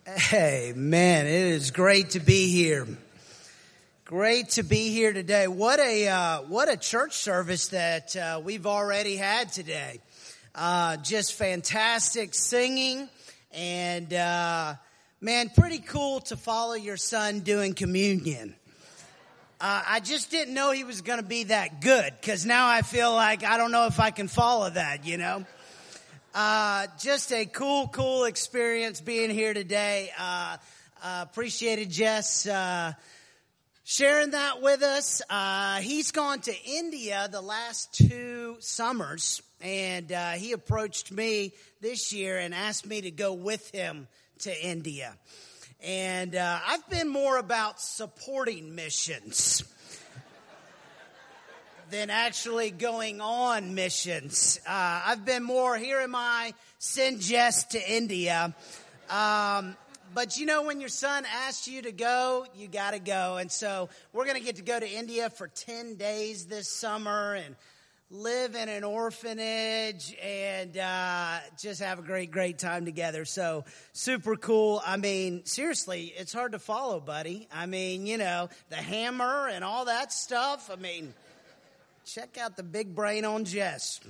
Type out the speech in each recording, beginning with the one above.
Hey, man, it is great to be here. Great to be here today. What a church service that we've already had today. Just fantastic singing and, man, pretty cool to follow your son doing communion. I just didn't know he was going to be that good because now I feel like I don't know if I can follow that, you know. Just a cool experience being here today. Appreciated Jess sharing that with us. He's gone to India the last 2 summers, and he approached me this year and asked me to go with him to India. And I've been more about supporting missions than actually going on missions. I've been more, here am I, send Jess to India. But you know, when your son asks you to go, you got to go. And so we're going to get to go to India for 10 days this summer and live in an orphanage and just have a great time together. So super cool. I mean, seriously, it's hard to follow, buddy. I mean, you know, the hammer and all that stuff. I mean, check out the big brain on Jess.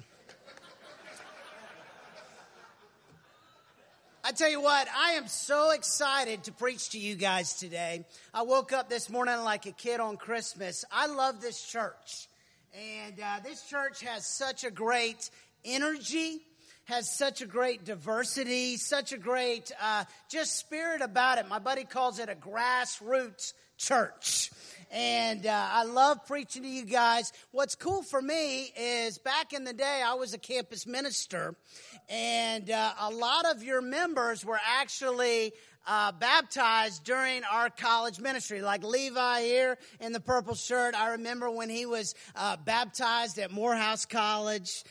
I tell you what, I am so excited to preach to you guys today. I woke up this morning like a kid on Christmas. I love this church. And this church has such a great energy, has such a great diversity, such a great just spirit about it. My buddy calls it a grassroots church. And I love preaching to you guys. What's cool for me is back in the day, I was a campus minister. And a lot of your members were actually baptized during our college ministry. Like Levi here in the purple shirt. I remember when he was baptized at Morehouse College.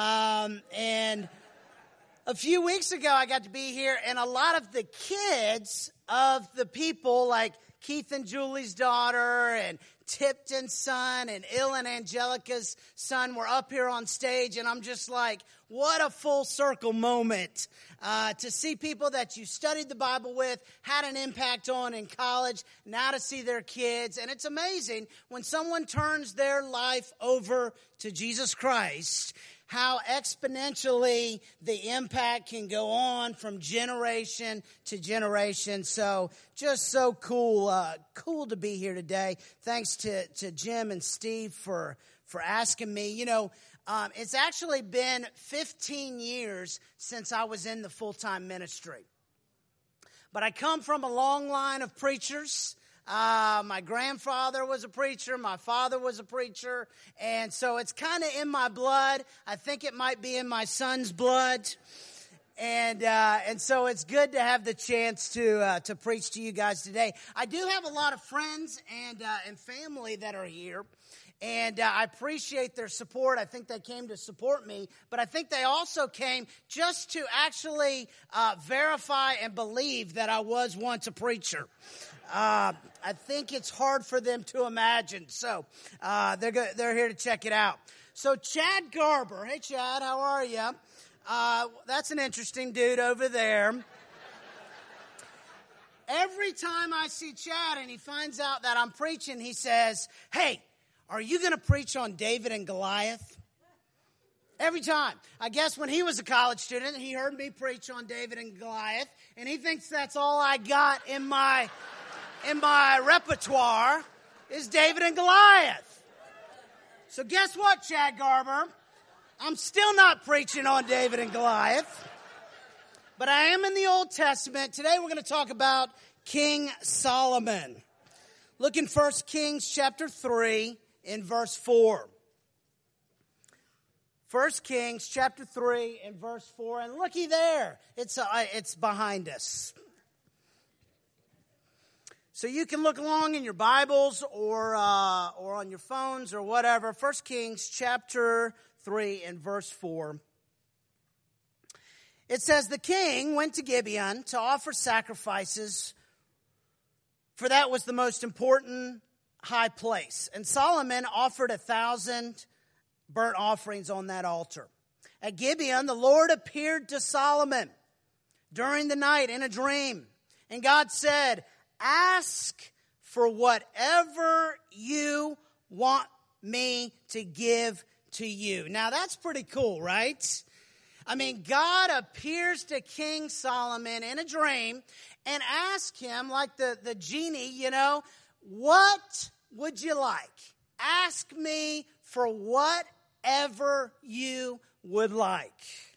And a few weeks ago, I got to be here. And a lot of the kids of the people like Keith and Julie's daughter and Tipton's son and Il and Angelica's son were up here on stage. And I'm just like, what a full circle moment to see people that you studied the Bible with, had an impact on in college, now to see their kids. And it's amazing when someone turns their life over to Jesus Christ, how exponentially the impact can go on from generation to generation. So just so cool to be here today. Thanks to Jim and Steve for asking me. You know, it's actually been 15 years since I was in the full-time ministry. But I come from a long line of preachers. My grandfather was a preacher. My father was a preacher. And so it's kind of in my blood. I think it might be in my son's blood. And so it's good to have the chance to preach to you guys today. I do have a lot of friends and family that are here. And I appreciate their support. I think they came to support me. But I think they also came just to actually verify and believe that I was once a preacher. I think it's hard for them to imagine. So they're here to check it out. So Chad Garber. Hey, Chad, how are you? That's an interesting dude over there. Every time I see Chad and he finds out that I'm preaching, he says, hey, are you going to preach on David and Goliath? Every time. I guess when he was a college student, he heard me preach on David and Goliath, and he thinks that's all I got in my repertoire is David and Goliath. So guess what, Chad Garber? I'm still not preaching on David and Goliath, but I am in the Old Testament. Today we're going to talk about King Solomon. Look in 1 Kings chapter 3 in verse 4. 1 Kings chapter 3 and verse 4. And looky there. It's behind us. So you can look along in your Bibles or on your phones or whatever. 1 Kings chapter 3 and verse 4. It says, the king went to Gibeon to offer sacrifices, for that was the most important high place. And Solomon offered 1,000 burnt offerings on that altar. At Gibeon, the Lord appeared to Solomon during the night in a dream. And God said, ask for whatever you want me to give to you. Now that's pretty cool, right? I mean, God appears to King Solomon in a dream and asks him, like the genie, what would you like? Ask me for whatever you would like.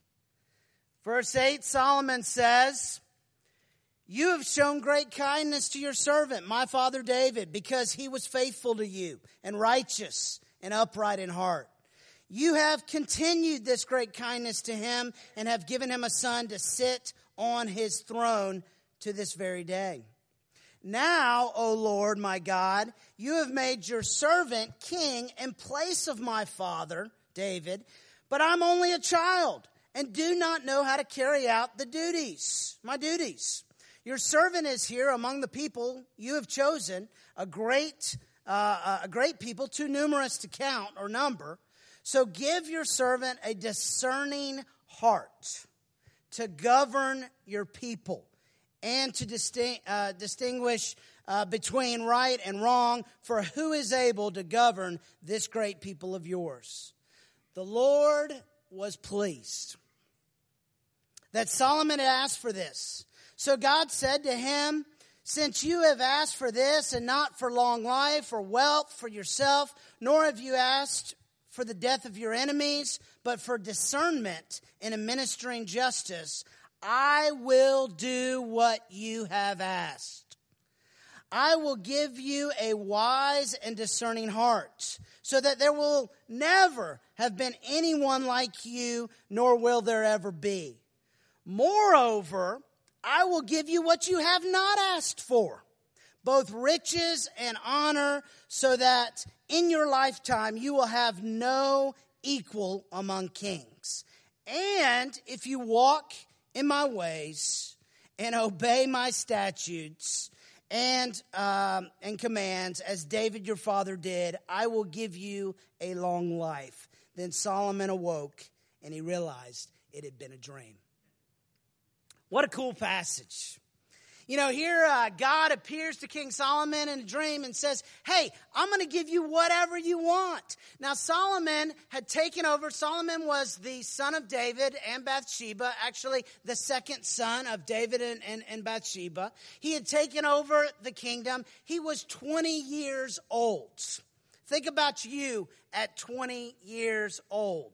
Verse 8, Solomon says, you have shown great kindness to your servant, my father David, because he was faithful to you and righteous and upright in heart. You have continued this great kindness to him and have given him a son to sit on his throne to this very day. Now, O Lord, my God, you have made your servant king in place of my father, David, but I'm only a child and do not know how to carry out my duties. Your servant is here among the people you have chosen, a great people, too numerous to count or number. So give your servant a discerning heart to govern your people and to distinguish between right and wrong, for who is able to govern this great people of yours? The Lord was pleased that Solomon had asked for this. So God said to him, since you have asked for this and not for long life or wealth for yourself, nor have you asked for the death of your enemies, but for discernment in administering justice, I will do what you have asked. I will give you a wise and discerning heart, so that there will never have been anyone like you, nor will there ever be. Moreover, I will give you what you have not asked for, both riches and honor, so that in your lifetime you will have no equal among kings. And if you walk in my ways and obey my statutes and commands, as David your father did, I will give you a long life. Then Solomon awoke and he realized it had been a dream. What a cool passage. Here God appears to King Solomon in a dream and says, hey, I'm going to give you whatever you want. Now, Solomon had taken over. Solomon was the son of David and Bathsheba, actually the second son of David and Bathsheba. He had taken over the kingdom. He was 20 years old. Think about you at 20 years old.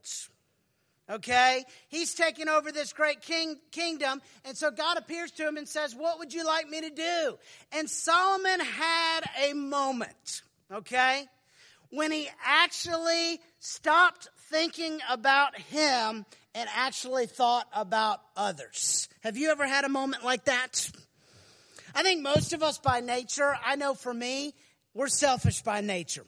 Okay, he's taking over this great kingdom. And so God appears to him and says, what would you like me to do? And Solomon had a moment, okay, when he actually stopped thinking about him and actually thought about others. Have you ever had a moment like that? I think most of us by nature, I know for me, we're selfish by nature.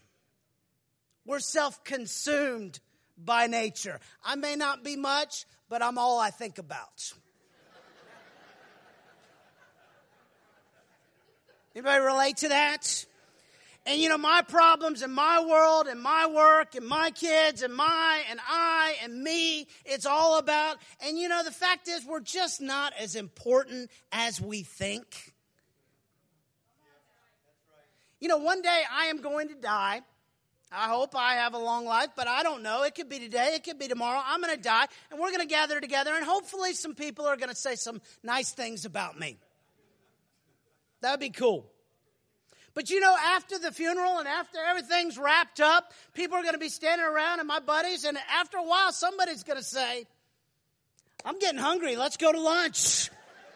We're self-consumed by nature. I may not be much, but I'm all I think about. Anybody relate to that? And my problems and my world and my work and my kids and I and me, it's all about, and the fact is we're just not as important as we think. One day I am going to die. I hope I have a long life, but I don't know. It could be today. It could be tomorrow. I'm going to die, and we're going to gather together, and hopefully some people are going to say some nice things about me. That would be cool. But after the funeral and after everything's wrapped up, people are going to be standing around, and my buddies, and after a while, somebody's going to say, I'm getting hungry. Let's go to lunch.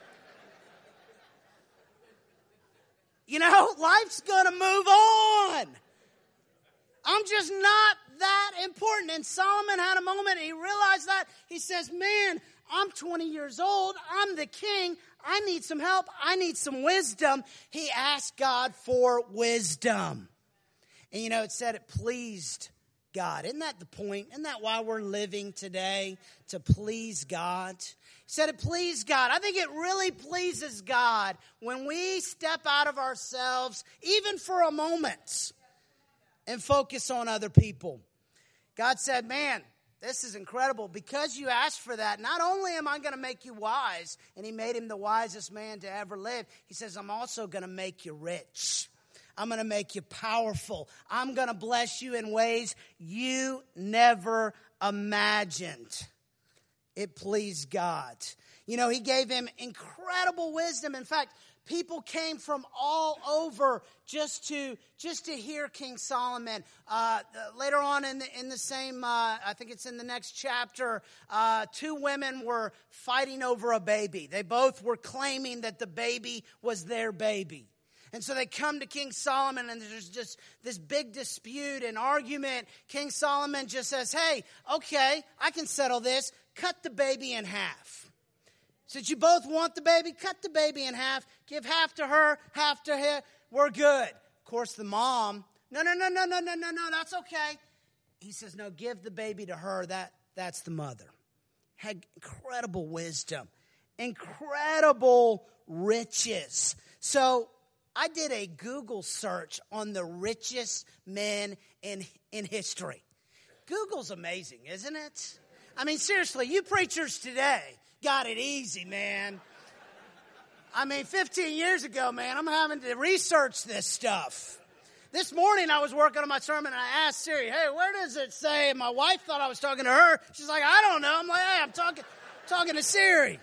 Life's going to move on. I'm just not that important. And Solomon had a moment, and he realized that. He says, man, I'm 20 years old. I'm the king. I need some help. I need some wisdom. He asked God for wisdom. And it said it pleased God. Isn't that the point? Isn't that why we're living today? To please God? He said it pleased God. I think it really pleases God when we step out of ourselves, even for a moment, and focus on other people. God said, man, This is incredible. Because you asked for that, not only am I going to make you wise, and he made him the wisest man to ever live, he says, I'm also going to make you rich. I'm going to make you powerful. I'm going to bless you in ways you never imagined. It pleased God. You know, he gave him incredible wisdom. In fact, people came from all over just to hear King Solomon. Later on in the same, I think it's in the next chapter, two women were fighting over a baby. They both were claiming that the baby was their baby. And so they come to King Solomon, and there's just this big dispute and argument. King Solomon just says, hey, okay, I can settle this. Cut the baby in half. Since you both want the baby, cut the baby in half. Give half to her, half to him. We're good. Of course, the mom, no, that's okay. He says, no, give the baby to her. That's the mother. Had incredible wisdom, incredible riches. So I did a Google search on the richest men in history. Google's amazing, isn't it? I mean, seriously, you preachers today got it easy, man. I mean, 15 years ago, man, I'm having to research this stuff. This morning I was working on my sermon and I asked Siri, hey, where does it say? And my wife thought I was talking to her. She's like, I don't know. I'm like, hey, I'm talking to Siri.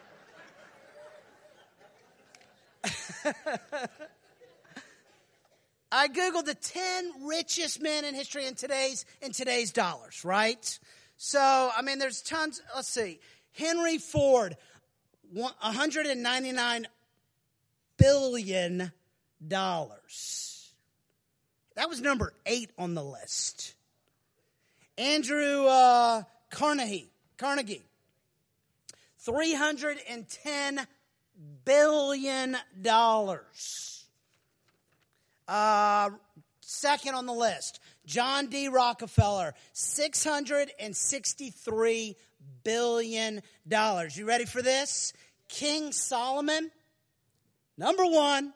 I Googled the 10 richest men in history in today's dollars, right? So, I mean, there's tons. Let's see. Henry Ford, $199 billion. That was number 8 on the list. Andrew Carnegie, $310 billion. Second on the list, John D. Rockefeller, $663 billion. You ready for this? King Solomon, number 1,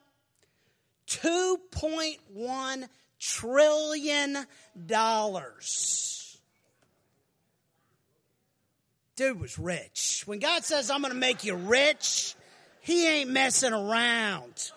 $2.1 trillion. Dude was rich. When God says, I'm going to make you rich, he ain't messing around.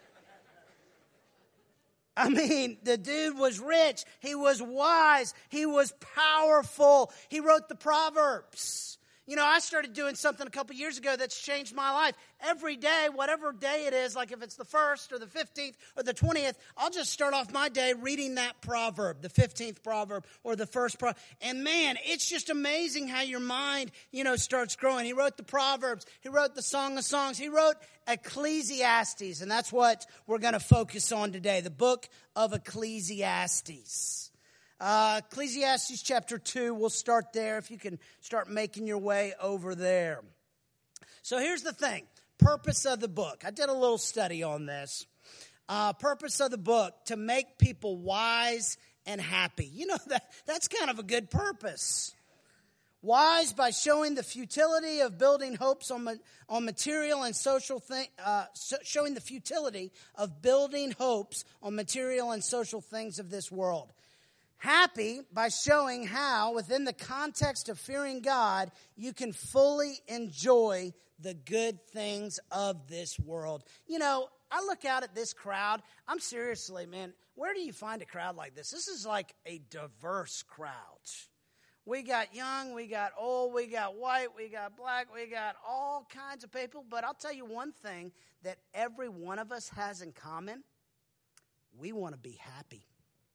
I mean, the dude was rich. He was wise. He was powerful. He wrote the Proverbs. You know, I started doing something a couple years ago that's changed my life. Every day, whatever day it is, like if it's the 1st or the 15th or the 20th, I'll just start off my day reading that proverb, the 15th proverb or the first proverb. And man, it's just amazing how your mind, starts growing. He wrote the Proverbs. He wrote the Song of Songs. He wrote Ecclesiastes, and that's what we're going to focus on today, the book of Ecclesiastes. Ecclesiastes chapter 2, we'll start there if you can start making your way over there. So here's the thing, purpose of the book. I did a little study on this. Purpose of the book, to make people wise and happy. You know, that's kind of a good purpose. Wise by showing the futility of building hopes on material and social showing the futility of building hopes on material and social things of this world. Happy by showing how, within the context of fearing God, you can fully enjoy the good things of this world. You know, I look out at this crowd. I'm seriously, man, where do you find a crowd like this? This is like a diverse crowd. We got young, we got old, we got white, we got black, we got all kinds of people. But I'll tell you one thing that every one of us has in common. We want to be happy.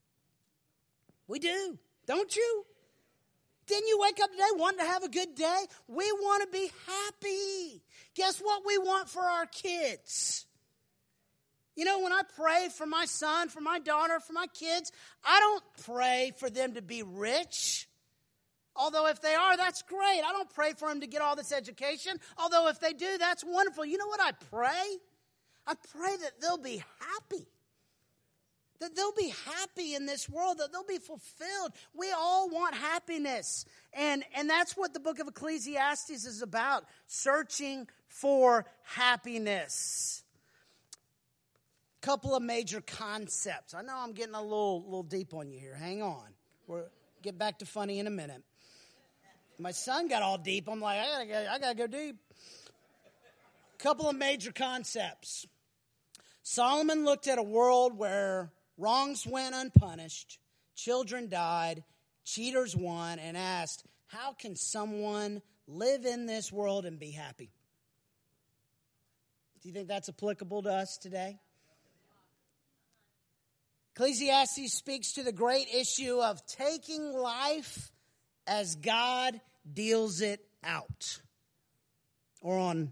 We do, don't you? Didn't you wake up today wanting to have a good day? We want to be happy. Guess what we want for our kids? You know, when I pray for my son, for my daughter, for my kids, I don't pray for them to be rich. Although if they are, that's great. I don't pray for them to get all this education. Although if they do, that's wonderful. You know what I pray? I pray that they'll be happy. That they'll be happy in this world, that they'll be fulfilled. We all want happiness. And that's what the book of Ecclesiastes is about, searching for happiness. Couple of major concepts. I know I'm getting a little deep on you here. Hang on. We'll get back to funny in a minute. My son got all deep. I'm like, I gotta go deep. Couple of major concepts. Solomon looked at a world where wrongs went unpunished, children died, cheaters won, and asked, how can someone live in this world and be happy? Do you think that's applicable to us today? Ecclesiastes speaks to the great issue of taking life as God deals it out, or on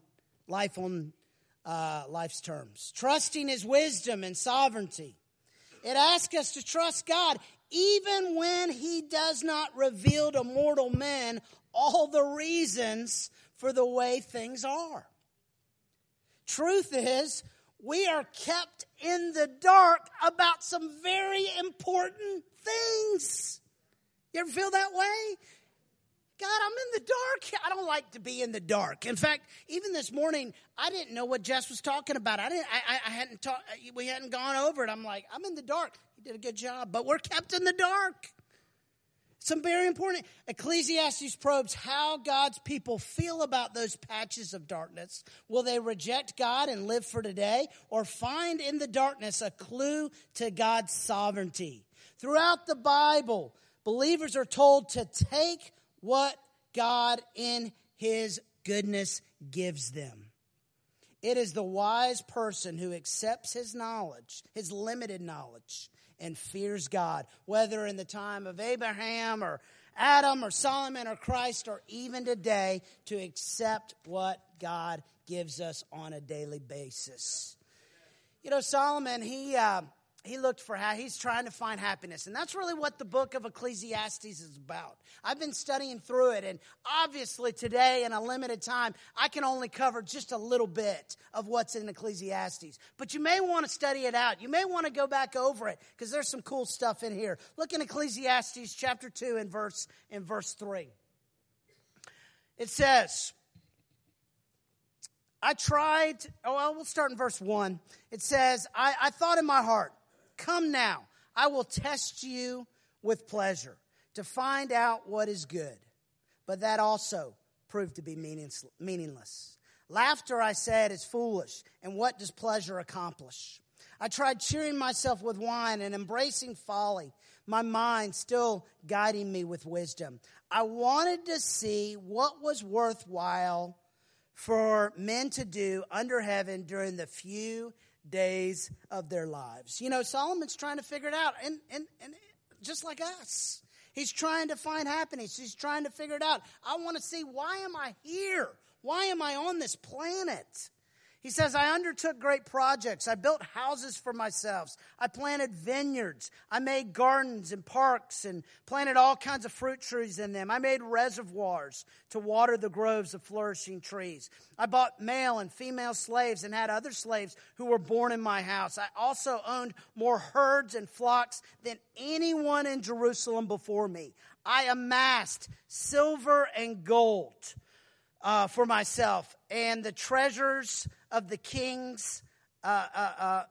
life's terms. Trusting His wisdom and sovereignty. It asks us to trust God even when He does not reveal to mortal men all the reasons for the way things are. Truth is, we are kept in the dark about some very important things. You ever feel that way? God, I'm in the dark. I don't like to be in the dark. In fact, even this morning, I didn't know what Jess was talking about. We hadn't gone over it. I'm like, I'm in the dark. He did a good job, but we're kept in the dark. Some very important. Ecclesiastes probes how God's people feel about those patches of darkness. Will they reject God and live for today, or find in the darkness a clue to God's sovereignty? Throughout the Bible, believers are told to take what God in His goodness gives them. It is the wise person who accepts his knowledge, his limited knowledge, and fears God, whether in the time of Abraham or Adam or Solomon or Christ, or even today, to accept what God gives us on a daily basis. You know, Solomon, he looked for he's trying to find happiness. And that's really what the book of Ecclesiastes is about. I've been studying through it. And obviously today, in a limited time, I can only cover just a little bit of what's in Ecclesiastes. But you may want to study it out. You may want to go back over it, because there's some cool stuff in here. Look in Ecclesiastes chapter 2 and verse 3. It says, we'll start in verse 1. It says, I thought in my heart, come now, I will test you with pleasure to find out what is good. But that also proved to be meaningless. Laughter, I said, is foolish. And what does pleasure accomplish? I tried cheering myself with wine and embracing folly, my mind still guiding me with wisdom. I wanted to see what was worthwhile for men to do under heaven during the few days of their lives. You know, Solomon's trying to figure it out, and just like us, he's trying to find happiness. He's trying to figure it out. I want to see, why am I here? Why am I on this planet? He says, I undertook great projects. I built houses for myself. I planted vineyards. I made gardens and parks and planted all kinds of fruit trees in them. I made reservoirs to water the groves of flourishing trees. I bought male and female slaves and had other slaves who were born in my house. I also owned more herds and flocks than anyone in Jerusalem before me. I amassed silver and gold for myself, and the treasures of the kings of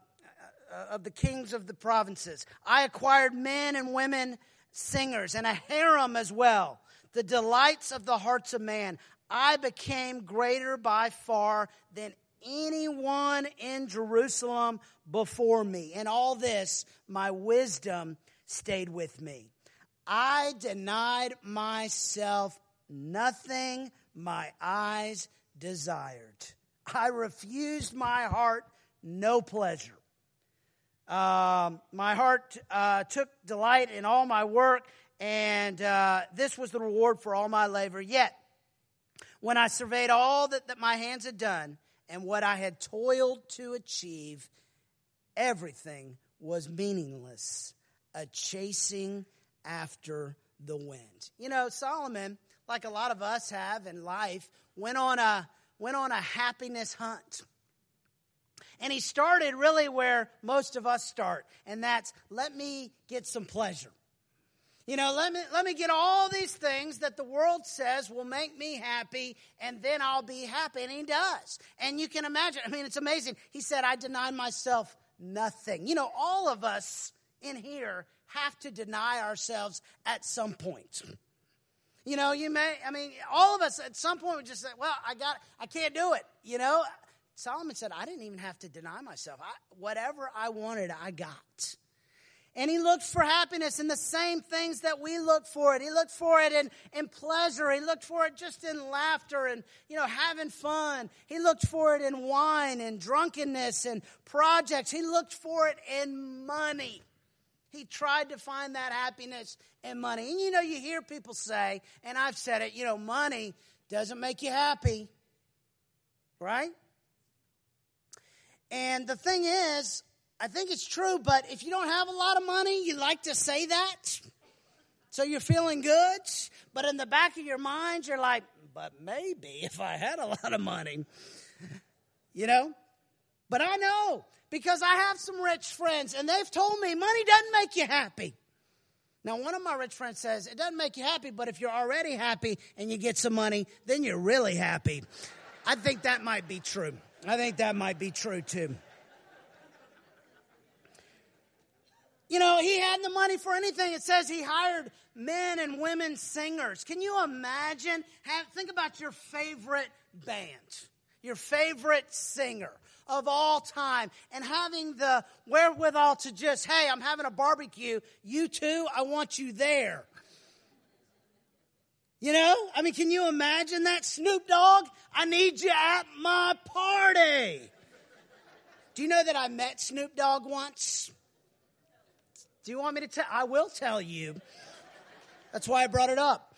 the provinces. I acquired men and women singers, and a harem as well, the delights of the hearts of man. I became greater by far than anyone in Jerusalem before me. In all this, my wisdom stayed with me. I denied myself nothing my eyes desired. I refused my heart no pleasure. My heart took delight in all my work, and this was the reward for all my labor. Yet, when I surveyed all that my hands had done and what I had toiled to achieve, everything was meaningless, a chasing after the wind. You know, Solomon, like a lot of us have in life, went on a happiness hunt. And he started really where most of us start, and that's, let me get some pleasure. You know, let me get all these things that the world says will make me happy, and then I'll be happy. And he does. And you can imagine, I mean, it's amazing. He said, I denied myself nothing. You know, all of us in here have to deny ourselves at some point. You know, all of us at some point would just say, well, I can't do it, Solomon said, I didn't even have to deny myself. Whatever I wanted, I got. And he looked for happiness in the same things that we look for it. He looked for it in pleasure. He looked for it just in laughter and, having fun. He looked for it in wine and drunkenness and projects. He looked for it in money. He tried to find that happiness in money. And you hear people say, and I've said it, money doesn't make you happy. Right? And the thing is, I think it's true, but if you don't have a lot of money, you like to say that. So you're feeling good, but in the back of your mind, you're like, but maybe if I had a lot of money, But I know, because I have some rich friends, and they've told me money doesn't make you happy. Now, one of my rich friends says, it doesn't make you happy, but if you're already happy and you get some money, then you're really happy. I think that might be true. I think that might be true, too. He had the money for anything. It says he hired men and women singers. Can you imagine? Think about your favorite band, your favorite singer of all time, and having the wherewithal to just, hey, I'm having a barbecue. You too, I want you there. Can you imagine that? Snoop Dogg, I need you at my party. Do you know that I met Snoop Dogg once? Do you want me to tell? I will tell you. That's why I brought it up.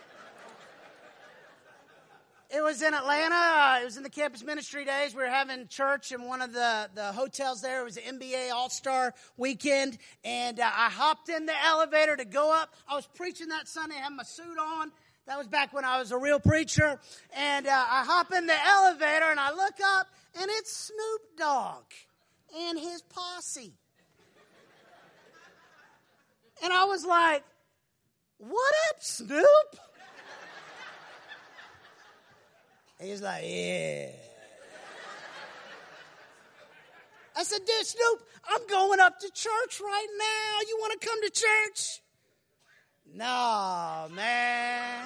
It was in Atlanta. It was in the campus ministry days. We were having church in one of the hotels there. It was the NBA All-Star weekend. And I hopped in the elevator to go up. I was preaching that Sunday. I had my suit on. That was back when I was a real preacher. And I hop in the elevator and I look up and it's Snoop Dogg and his posse. And I was like, what up, Snoop? He's like, yeah. I said, dude, Snoop, I'm going up to church right now. You want to come to church? No, man.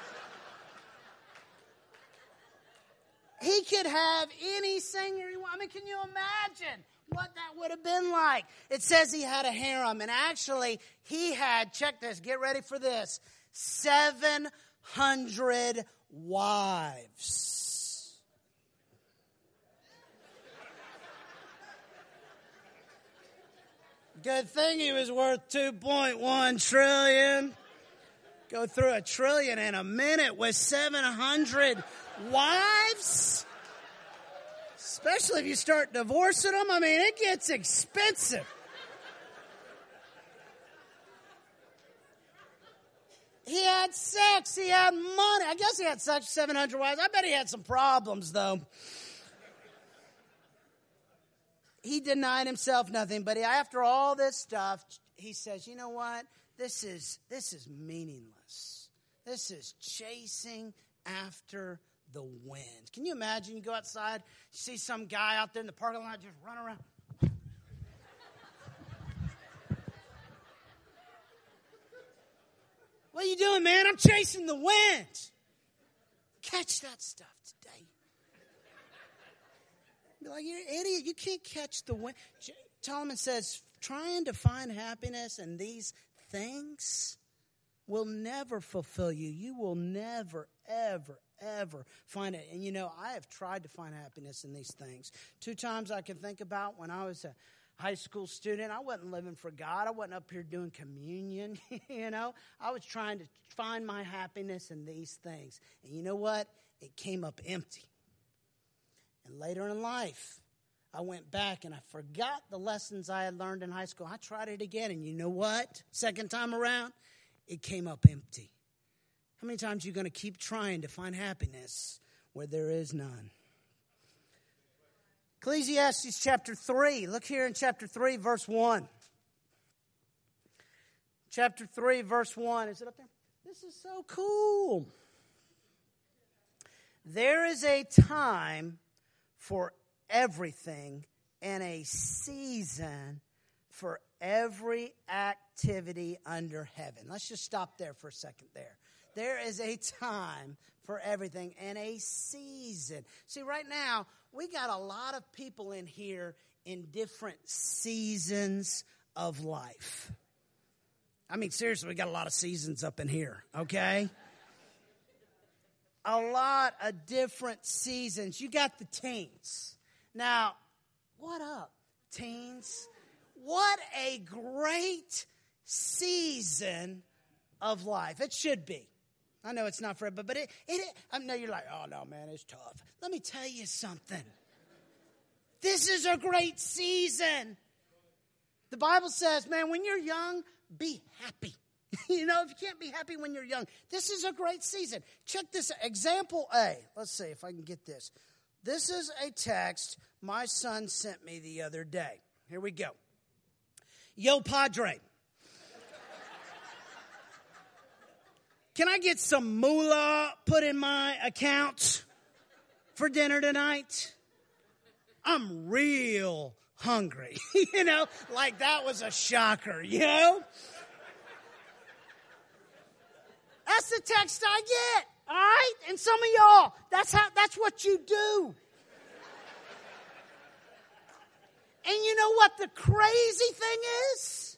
He could have any singer he wanted. Can you imagine what that would have been like? It says he had a harem, and actually he had, check this, get ready for this, 700 wives. Good thing he was worth 2.1 trillion. Go through a trillion in a minute with 700 wives. Especially if you start divorcing them. It gets expensive. He had sex. He had money. I guess he had sex with 700 wives. I bet he had some problems, though. He denied himself nothing. But after all this stuff, he says, you know what? This is meaningless. This is chasing after the wind. Can you imagine? You go outside, you see some guy out there in the parking lot just run around. What are you doing, man? I'm chasing the wind. Catch that stuff today. Be like, you're an idiot. You can't catch the wind. Solomon says, trying to find happiness in these things will never fulfill you. You will never, ever, ever find it. And I have tried to find happiness in these things. 2 times I can think about when I was a high school student, I wasn't living for God. I wasn't up here doing communion, I was trying to find my happiness in these things. And you know what? It came up empty. And later in life, I went back and I forgot the lessons I had learned in high school. I tried it again, and you know what? Second time around, it came up empty. How many times are you going to keep trying to find happiness where there is none? Ecclesiastes chapter 3. Look here in chapter 3, verse 1. Chapter 3, verse 1. Is it up there? This is so cool. There is a time for everything and a season for every activity under heaven. Let's just stop there for a second there. There is a time for everything and a season. See, right now, we got a lot of people in here in different seasons of life. I mean, seriously, we got a lot of seasons up in here, okay? A lot of different seasons. You got the teens. Now, what up, teens? What a great season of life. It should be. I know it's not for everybody, but I know you're like, oh, no, man, it's tough. Let me tell you something. This is a great season. The Bible says, man, when you're young, be happy. You know, if you can't be happy when you're young, this is a great season. Check this. Example A. Let's see if I can get this. This is a text my son sent me the other day. Here we go. Yo, Padre. Can I get some moolah put in my account for dinner tonight? I'm real hungry. You know, like that was a shocker, you know? That's the text I get, all right? And some of y'all, that's what you do. And you know what the crazy thing is?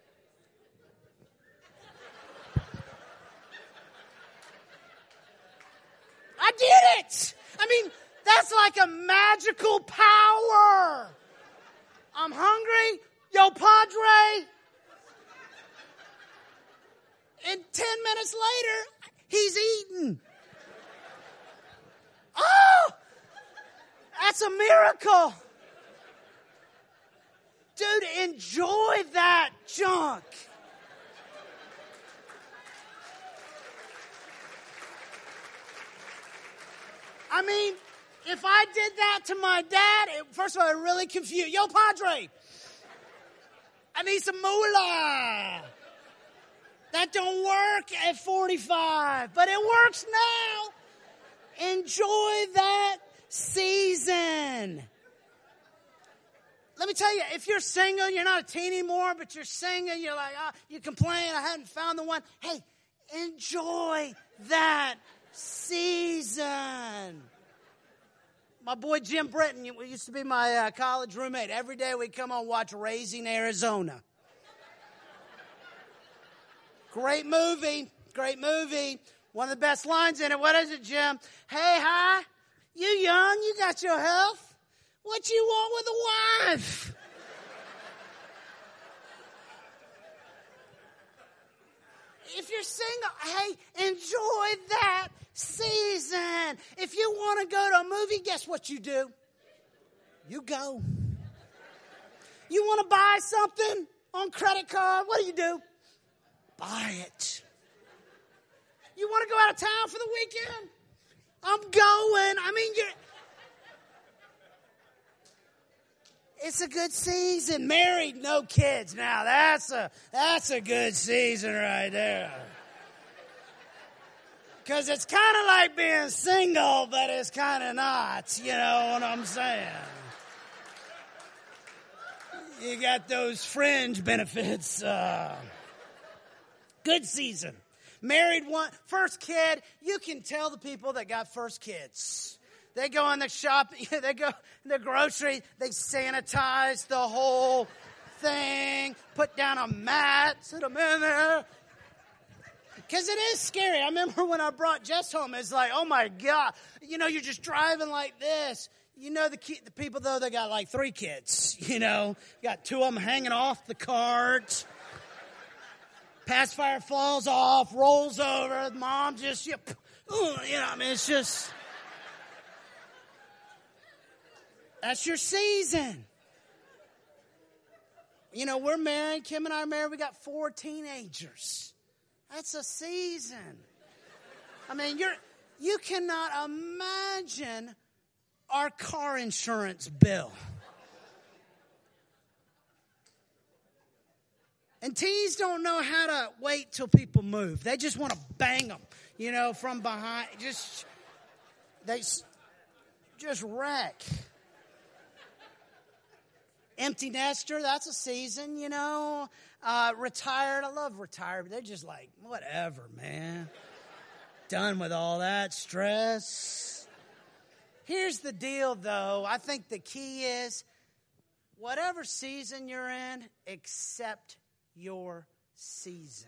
I did it. I mean, that's like a magical power. I'm hungry. Yo, Padre. And 10 minutes later, he's eating. Oh, that's a miracle. Dude, enjoy that junk. I mean, if I did that to my dad, first of all, it really confused. Yo, Padre, I need some moolah. That don't work at 45, but it works now. Enjoy that season. Let me tell you, if you're single, you're not a teen anymore, but you're single, you're like, you complain, I hadn't found the one. Hey, enjoy that season. My boy Jim Britton used to be my college roommate. Every day we'd come on and watch Raising Arizona. Great movie. One of the best lines in it. What is it, Jim? Hey, hi. You young, you got your health. What you want with a wife? If you're single, hey, enjoy that season. If you want to go to a movie, guess what you do? You go. You want to buy something on credit card? What do? Buy it. You want to go out of town for the weekend? I'm going. I mean, it's a good season. Married, no kids. Now that's a good season right there. Because it's kind of like being single, but it's kind of not. You know what I'm saying? You got those fringe benefits. Good season. Married one, first kid, you can tell the people that got first kids. They go in the shop, they go in the grocery, they sanitize the whole thing, put down a mat, sit them in there. Because it is scary. I remember when I brought Jess home, it's like, oh my God. You know, you're just driving like this. You know the people, though, they got like 3 kids. You know, got 2 of them hanging off the cart. Pacifier falls off, rolls over. Mom just, you know, I mean, it's just, that's your season. You know, we're married. Kim and I are married. We got 4 teenagers. That's a season. I mean, you cannot imagine our car insurance bill. And teens don't know how to wait till people move. They just want to bang them, you know, from behind. They just wreck. Empty nester, that's a season, you know. Retired, I love retired. They're just like, whatever, man. done with all that stress. Here's the deal, though. I think the key is whatever season you're in, accept your season.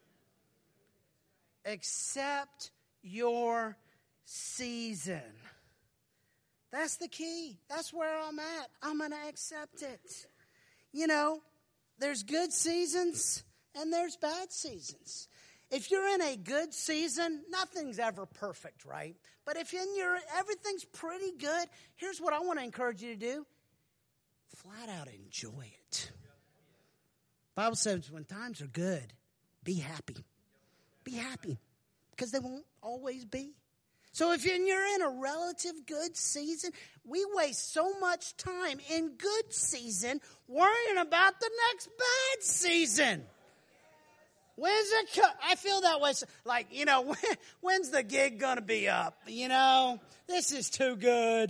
Accept your season. That's the key. That's where I'm at. I'm going to accept it. You know, there's good seasons and there's bad seasons. If you're in a good season, nothing's ever perfect, right? But if everything's pretty good, here's what I want to encourage you to do. Flat out enjoy it. The Bible says when times are good, be happy. Be happy, because they won't always be. So if you're in a relative good season, we waste so much time in good season worrying about the next bad season. When's it? I feel that way. Like, when's the gig going to be up? This is too good.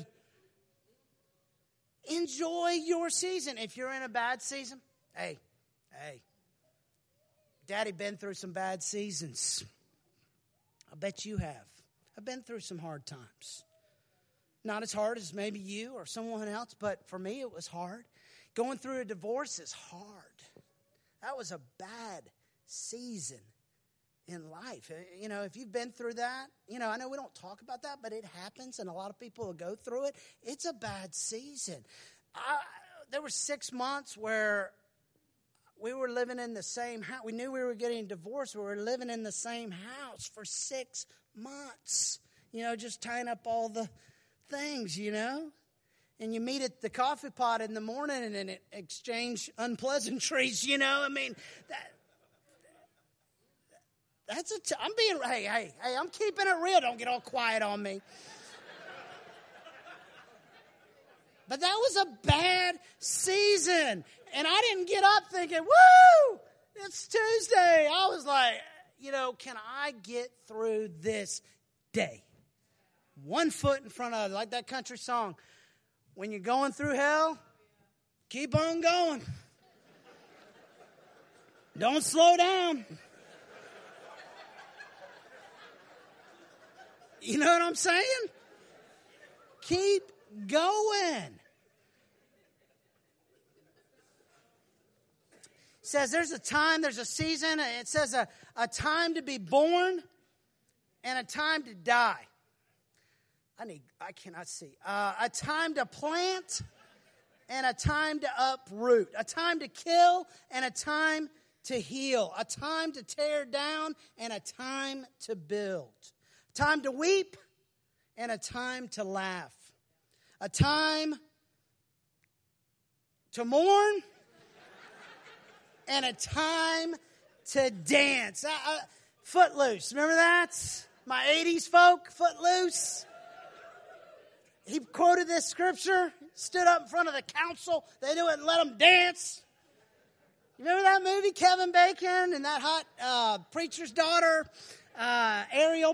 Enjoy your season. If you're in a bad season, hey, Daddy been through some bad seasons. I bet you have. I've been through some hard times. Not as hard as maybe you or someone else, but for me it was hard. Going through a divorce is hard. That was a bad season in life. If you've been through that, I know we don't talk about that, but it happens and a lot of people will go through it. It's a bad season. There were 6 months where we were living in the same house. We knew we were getting divorced. We were living in the same house for 6 months. Just tying up all the things, And you meet at the coffee pot in the morning and then exchange unpleasantries, I'm keeping it real. Don't get all quiet on me. But that was a bad season. And I didn't get up thinking, woo, it's Tuesday. I was like, can I get through this day? One foot in front of it, like that country song. When you're going through hell, keep on going. Don't slow down. You know what I'm saying? Keep going. It says there's a time, there's a season. It says a time to be born and a time to die. I cannot see. A time to plant and a time to uproot. A time to kill and a time to heal. A time to tear down and a time to build. A time to weep and a time to laugh. A time to mourn and a time to dance. Footloose, remember that? My 80s folk, Footloose. He quoted this scripture, stood up in front of the council. They knew it and let him dance. You remember that movie, Kevin Bacon and that hot preacher's daughter, Ariel?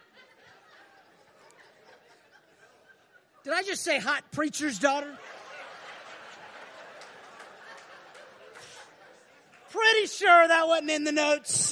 Did I just say hot preacher's daughter? Pretty sure that wasn't in the notes.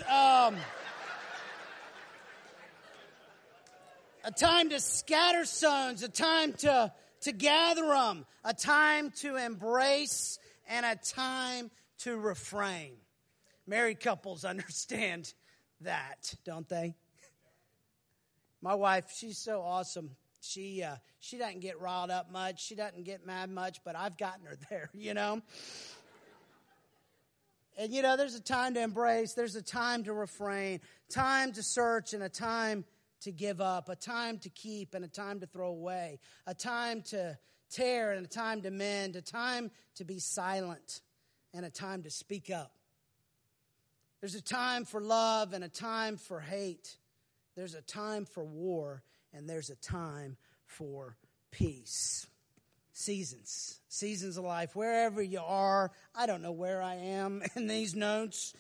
A time to scatter stones, a time to gather them, a time to embrace, and a time to refrain. Married couples understand that, don't they? My wife, she's so awesome. She doesn't get riled up much. She doesn't get mad much, but I've gotten her there, And, there's a time to embrace. There's a time to refrain, time to search, and a time to give up, a time to keep and a time to throw away, a time to tear and a time to mend, a time to be silent and a time to speak up. There's a time for love and a time for hate. There's a time for war and there's a time for peace. Seasons of life, wherever you are. I don't know where I am in these notes.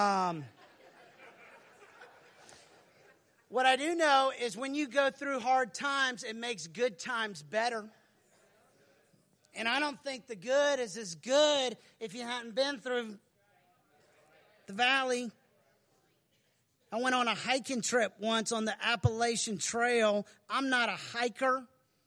What I do know is when you go through hard times, it makes good times better. And I don't think the good is as good if you hadn't been through the valley. I went on a hiking trip once on the Appalachian Trail. I'm not a hiker.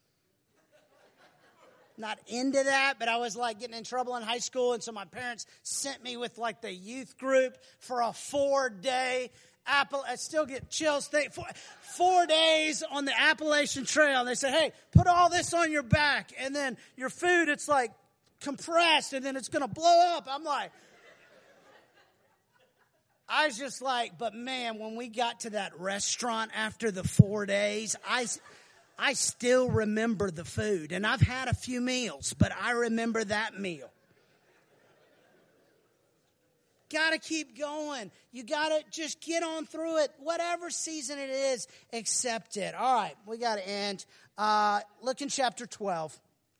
Not into that, but I was like getting in trouble in high school, and so my parents sent me with like the youth group for a 4-day I still get chills. 4 days on the Appalachian Trail. And they said, hey, put all this on your back, and then your food, it's like compressed, and then it's going to blow up. I'm like, I was just like, but man, when we got to that restaurant after the 4 days, I still remember the food. And I've had a few meals, but I remember that meal. Got to keep going. You got to just get on through it. Whatever season it is, accept it. All right, we got to end. Look in chapter 12.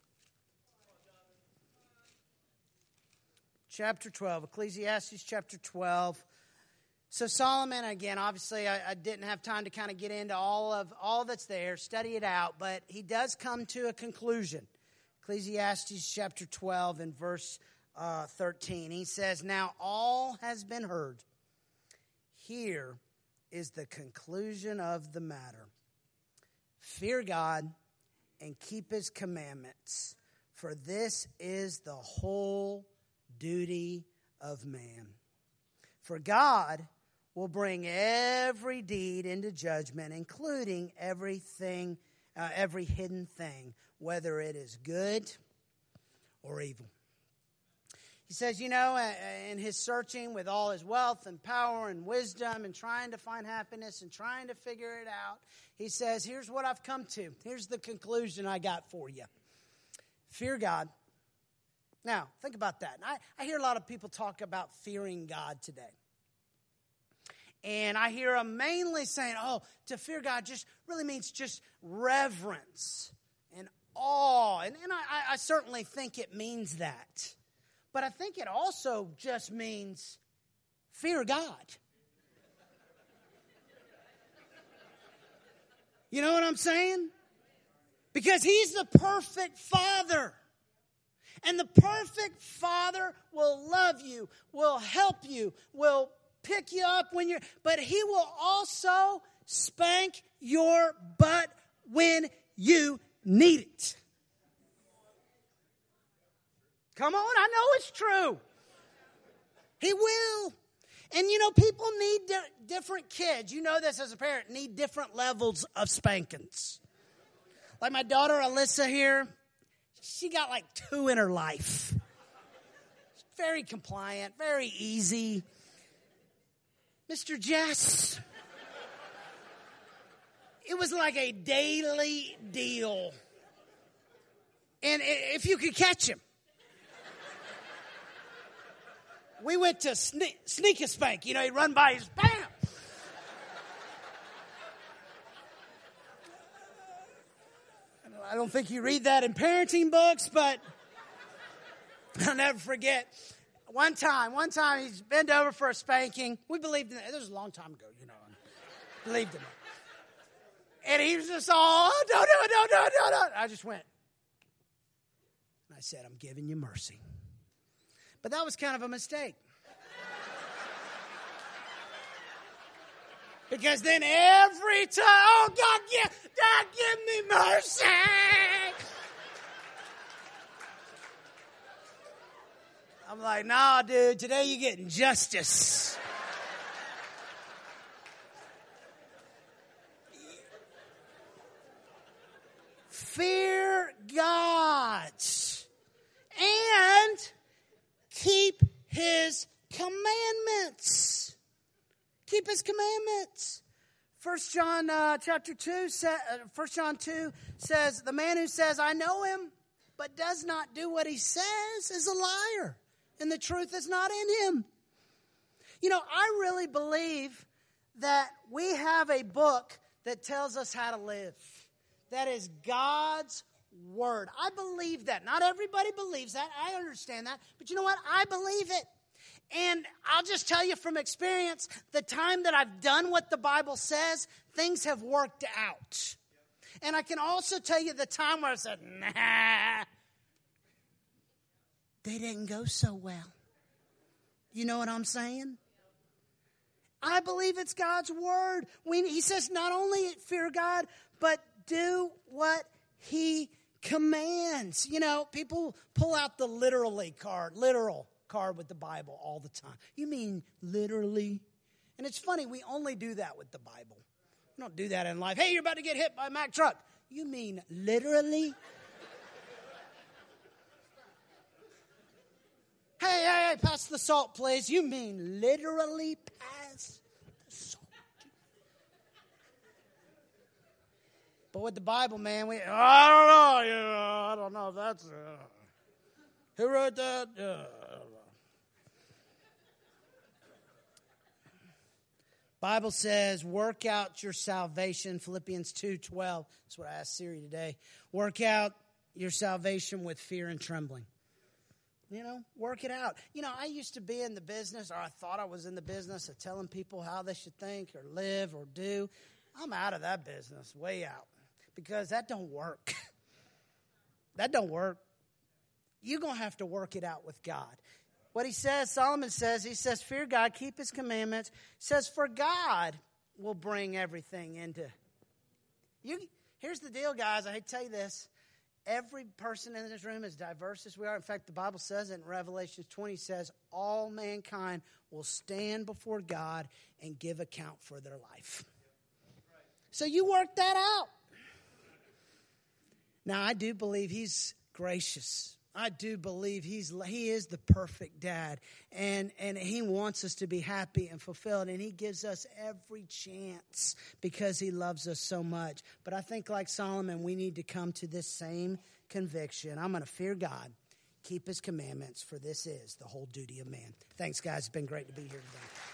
Chapter 12, Ecclesiastes chapter 12. So Solomon, again, obviously I didn't have time to kind of get into all that's there, study it out, but he does come to a conclusion. Ecclesiastes chapter 12 and verse 13. He says, now all has been heard. Here is the conclusion of the matter. Fear God and keep his commandments, for this is the whole duty of man. For God will bring every deed into judgment, including everything, every hidden thing, whether it is good or evil. He says, in his searching with all his wealth and power and wisdom and trying to find happiness and trying to figure it out, he says, here's what I've come to. Here's the conclusion I got for you. Fear God. Now, think about that. I hear a lot of people talk about fearing God today. And I hear them mainly saying, to fear God just really means just reverence and awe. And I certainly think it means that. But I think it also just means fear God. You know what I'm saying? Because he's the perfect Father. And the perfect Father will love you, will help you, will pick you up but he will also spank your butt when you need it. Come on, I know it's true. He will. And people need different kids. You know this as a parent, need different levels of spankings. Like my daughter Alyssa here, she got like 2 in her life. Very compliant, very easy. Mr. Jess, it was like a daily deal. And if you could catch him. We went to sneak a spank. He'd run by, his bam! I don't think you read that in parenting books, but I'll never forget. One time he's bent over for a spanking. We believed in it. This was a long time ago, Believed in it. And he was just all, don't do it. I just went. And I said, I'm giving you mercy. But that was kind of a mistake. Because then every time, God, give me mercy. I'm like, nah, dude, today you're getting justice. Fear God and keep his commandments. Keep his commandments. 1 John chapter 2, 1 John 2 says, the man who says, I know him, but does not do what he says is a liar. And the truth is not in him. I really believe that we have a book that tells us how to live. That is God's word. I believe that. Not everybody believes that. I understand that. But you know what? I believe it. And I'll just tell you from experience, the time that I've done what the Bible says, things have worked out. And I can also tell you the time where I said, nah, they didn't go so well. You know what I'm saying? I believe it's God's word. He says not only fear God, but do what he commands. You know, people pull out the literal card with the Bible all the time. You mean literally? And it's funny, we only do that with the Bible. We don't do that in life. Hey, you're about to get hit by a Mack truck. You mean literally? Hey, pass the salt, please. You mean literally pass the salt? But with the Bible, man, I don't know if that's... who wrote that? I don't know. Bible says, work out your salvation, Philippians 2:12. That's what I asked Siri today. Work out your salvation with fear and trembling. You know, work it out. You know, I used to be in the business, or I thought I was in the business of telling people how they should think or live or do. I'm out of that business, way out, because that don't work. That don't work. You're going to have to work it out with God. What he says, Solomon says, he says, fear God, keep his commandments. He says, for God will bring everything into you. Here's the deal, guys. I hate to tell you this. Every person in this room, as diverse as we are. In fact, the Bible says it in Revelation 20, says all mankind will stand before God and give account for their life. So you work that out. Now, I do believe he's gracious. I do believe he is the perfect dad, and he wants us to be happy and fulfilled, and he gives us every chance because he loves us so much. But I think like Solomon, we need to come to this same conviction. I'm going to fear God, keep his commandments, for this is the whole duty of man. Thanks, guys. It's been great to be here today.